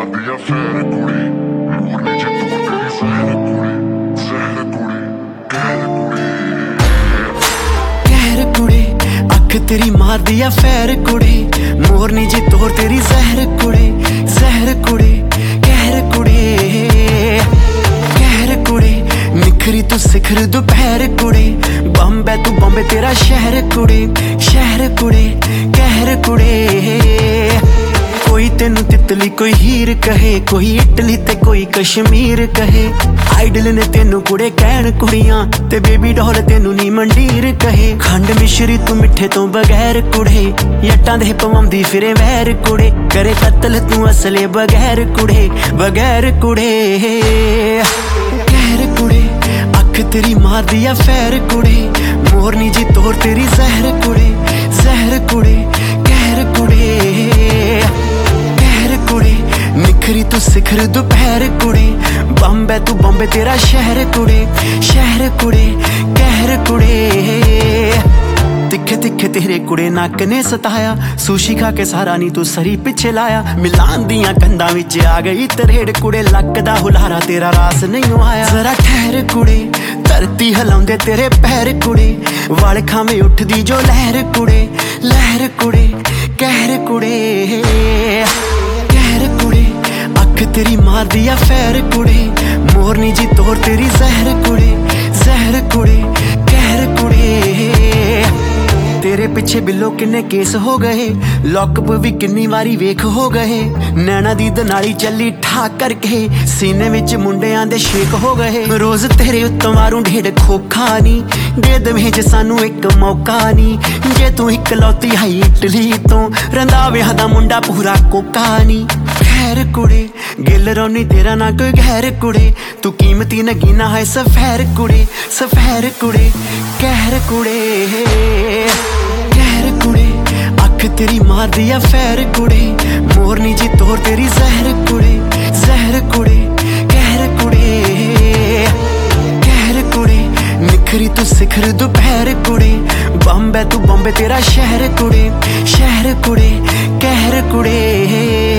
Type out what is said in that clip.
ਮਾਰਦੀ ਆ ਫੇਰ ਕੁੜੀ ਮੋਰਨੀ ਚ ਤੂੰ ਤੇਰੀ ਜ਼ਹਿਰ ਕੁੜੀ ਜ਼ਹਿਰ ਕੁੜੀ ਕਹਿਰ ਕੁੜੀ ਅੱਖ ਤੇਰੀ ਮਾਰਦੀ ਆ ਫੇਰ ਕੁੜੀ ਮੋਰਨੀ ਜੀ ਤੋਰ ਤੇਰੀ ਜ਼ਹਿਰ ਕੁੜੀ ਜ਼ਹਿਰ ਕੁੜੀ ਕਹਿਰ ਕੁੜੀ ਨਿਖਰੀ ਤੂੰ ਸਿਖਰ ਦੁਪਹਿਰ ਕੁੜੀ ਬੰਬੇ ਤੂੰ ਬੰਬੇ ਤੇਰਾ ਸ਼ਹਿਰ ਕੁੜੀ ਕਹਿਰ ਕੁੜੀ ਕੋਈ ਤੈਨੂੰ ਤਿਤਲੀ ਕੋਈ ਹੀਰ ਕਹੇ ਕੋਈ ਇਟਲੀ ਤੇ ਕੋਈ ਕਸ਼ਮੀਰ ਕਹੇ ਆਈਡਲ ਨੇ ਤੈਨੂੰ ਕੁੜੇ ਕਹਿਣ ਕੁੜੀਆਂ ਤੇ ਬੇਬੀ ਡੋਲ ਤੈਨੂੰ ਨੀ ਮੰਡੀਰ ਕਹੇ ਖੰਡ ਮਿਸ਼ਰੀ ਤੂੰ ਮਿੱਠੇ ਤੋਂ ਬਗੈਰ ਕੁੜੇ ਜੱਟਾਂ ਦੇ ਪਵਾਉਂਦੀ ਫਿਰੇ ਵੈਰ ਕੁੜੇ ਕਰੇ ਕਤਲ ਤੂੰ ਅਸਲੇ ਬਗੈਰ ਕੁੜੇ ਕਹਿਰ ਕੁੜੇ ਅੱਖ ਤੇਰੀ ਮਾਰਦੀ ਆ ਫੇਰ ਕੁੜੇ ਮੋਰਨੀ ਜੀ ਤੋਰ ਤੇਰੀ ਜ਼ਹਿਰ ਕੁੜੇ ਕਹਿਰ ਕੁੜੇ ਨਿਖਰੀ ਤੂੰ ਸਿਖਰ ਦੁਪਹਿਰ ਕੁੜੇ ਬੰਬੇ ਤੂੰ ਬੰਬੇ ਤੇਰਾ ਸ਼ਹਿਰ ਕੁੜੇ ਕਹਿਰ ਕੁੜੇ ਤਿੱਖੇ ਤਿੱਖੇ ਤੇਰੇ ਕੁੜੇ ਨੱਕ ਨੇ ਸਤਾਇਆ ਸੂਸ਼ੀ ਖਾ ਕੇ ਸਾਰਾ ਨੀ ਤੂੰ ਸਰੀ ਪਿੱਛੇ ਲਾਇਆ ਮਿਲਾਨ ਦੀਆਂ ਕੰਧਾਂ ਵਿੱਚ ਆ ਗਈ ਤਰੇੜ ਕੁੜੇ ਲੱਕ ਦਾ ਹੁਲਾਰਾ ਤੇਰਾ ਰਾਸ ਨਹੀਂ ਆਇਆ ਜ਼ਰਾ ਠਹਿਰ ਕੁੜੇ ਧਰਤੀ ਹਿਲਾਉਂਦੇ ਤੇਰੇ ਪੈਰ ਕੁੜੇ ਵਾਲ ਖਾਵੇਂ ਉੱਠਦੀ ਜੋ ਲਹਿਰ ਕੁੜੇ ਕਹਿਰ ਕੁੜੇ ਅੱਖ ਤੇਰੀ ਮਾਰਦੀ ਆ ਫੇਰ ਕੁੜੇ ਮੋਰਨੀ ਜੀ ਤੋਰ ਤੇਰੀ ਜ਼ਹਿਰ ਕੁੜੇ ਕਹਿਰ ਕੁੜੇ ਤੇਰੇ ਪਿੱਛੇ ਬਿੱਲੋ ਕਿੰਨੇ ਕੇਸ ਹੋ ਗਏ ਲੌਕਅਪ ਵੀ ਕਿੰਨੀ ਵਾਰੀ ਵੇਖ ਹੋ ਗਏ ਨੈਣਾ ਦੀ ਦਨਾਲੀ ਚੱਲੀ ਠਾਕ ਕਰਕੇ ਸੀਨੇ ਵਿੱਚ ਮੁੰਡਿਆਂ ਦੇ ਸ਼ੇਕ ਹੋ ਗਏ ਰੋਜ਼ ਤੇਰੇ ਉੱਤੋਂ ਮਾਰੂ ਢੇਡ ਖੋਖਾ ਨੀ ਦੇ ਦਵੇਂ ਜੇ ਸਾਨੂੰ ਇੱਕ ਮੌਕਾ ਨੀ ਜੇ ਤੂੰ ਇਕਲੌਤੀ ਹਾਈ ਇਟਲੀ ਤੋਂ ਰੰਧਾਵਿਆਂ ਦਾ ਮੁੰਡਾ ਪੂਰਾ ਕੋਕਾ ਨੀ ਖੈਰ ਕੁੜੇ ਗਿੱਲ ਰੋਣੀ ਤੇਰਾ ਨਾ ਕੋਈ ਗੈਰ ਕੁੜੇ ਤੂੰ ਕੀਮਤੀ ਨਗੀਨਾ ਹੈ ਸਫੈਰ ਕੁੜੇ ਕਹਿਰ ਕੁੜੇ ਅੱਖ ਤੇਰੀ ਮਾਰਦੀ ਆ ਫੇਰ ਕੁੜੇ ਮੋਰਨੀ ਜੀ ਤੋਰ ਤੇਰੀ ਜ਼ਹਿਰ ਕੁੜੇ ਕਹਿਰ ਕੁੜੇ ਨਿਖਰੀ ਤੂੰ ਸਿਖਰ ਦੁਪਹਿਰ ਕੁੜੇ ਬੰਬੇ ਤੂੰ ਬੰਬੇ ਤੇਰਾ ਸ਼ਹਿਰ ਕੁੜੇ ਕਹਿਰ ਕੁੜੇ